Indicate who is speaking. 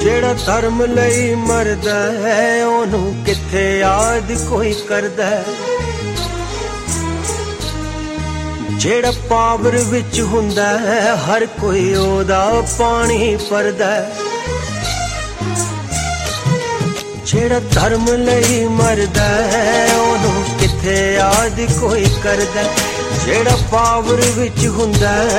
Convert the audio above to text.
Speaker 1: ਜਿਹੜਾ ਧਰਮ ਲਈ ਮਰਦਾ ਹੈ ਉਹਨੂੰ ਕਿੱਥੇ ਯਾਦ ਕੋਈ ਕਰਦਾ ਹੈ। ਜਿਹੜਾ ਪਾਵਰ ਵਿੱਚ ਹੁੰਦਾ ਹੈ ਹਰ ਕੋਈ ਉਹਦਾ ਪਾਣੀ ਭਰਦਾ ਹੈ। ਜਿਹੜਾ ਧਰਮ ਲਈ ਮਰਦਾ ਹੈ ਉਹਨੂੰ ਕਿੱਥੇ ਯਾਦ ਕੋਈ ਕਰਦਾ। ਜਿਹੜਾ ਪਾਵਰ ਵਿੱਚ ਹੁੰਦਾ